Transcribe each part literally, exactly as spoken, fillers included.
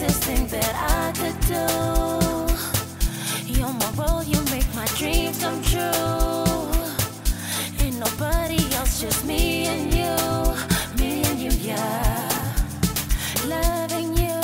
easiest thing that I could do. You're my world, you make my dreams come true. Ain't nobody else, just me and you, me and you, yeah. Loving you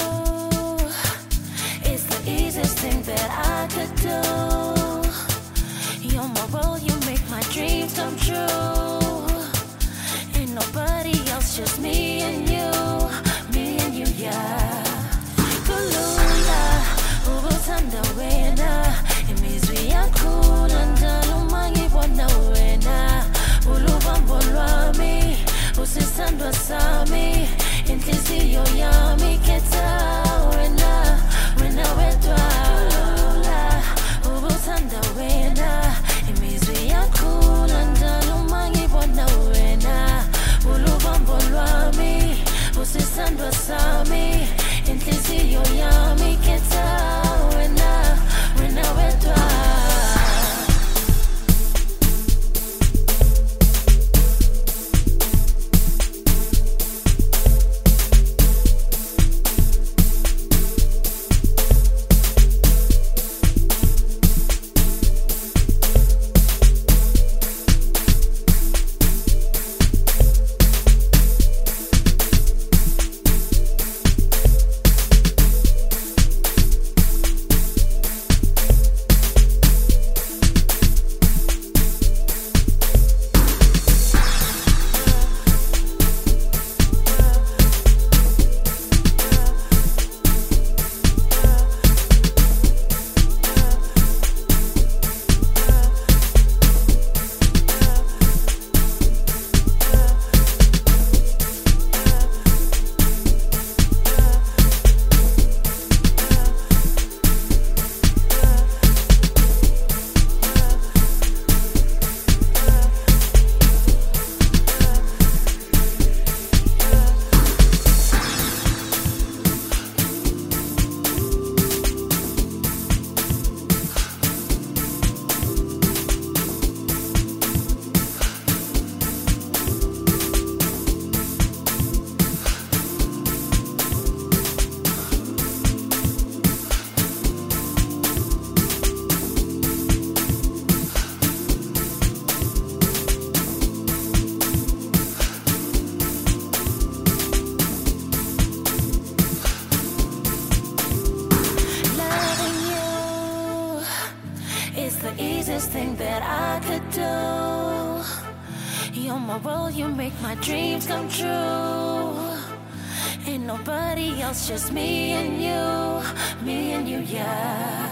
is the easiest thing that I could do. You're my world, you make my dreams come true. Ain't nobody else, just me and you, me and you, yeah. Kulula, ubuthanda wena, imizwi yakhula njalo mangibona wena. Ulubambo lwami, usithandwa sami, inhliziyo yami ikhetha wena, wena wedwa. Kulula, ubuthanda wena, imizwi yakhula njalo mangibona wena. Ulubambo lwami, usithandwa sami, inhliziyo yami ikhetha wena, wena wedwa. Thing that I could do. You're my world, you make my dreams come true. Ain't nobody else, just me and you, me and you, yeah.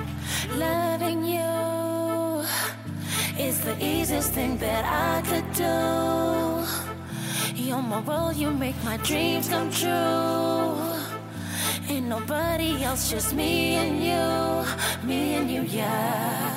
Loving you is the easiest thing that I could do. You're my world, you make my dreams come true. Ain't nobody else, just me and you, me and you, yeah.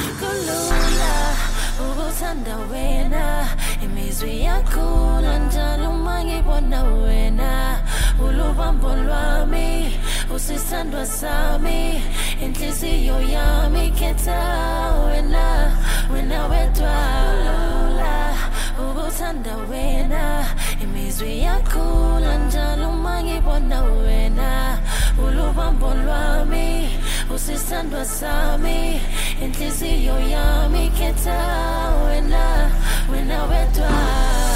Kulula, ubuthanda wena, imizwi yakhula njalo mangibona wena. Ulubambo lwami, usithandwa sami, inhliziyo yami ikhetha wena, wena wedwa. Kulula, ubuthanda wena, imizwi yakhula njalo mangibona wena. Ulubambo lwami, usithandwa sami, inhliziyo yami ikhetha wena, wena wedwa.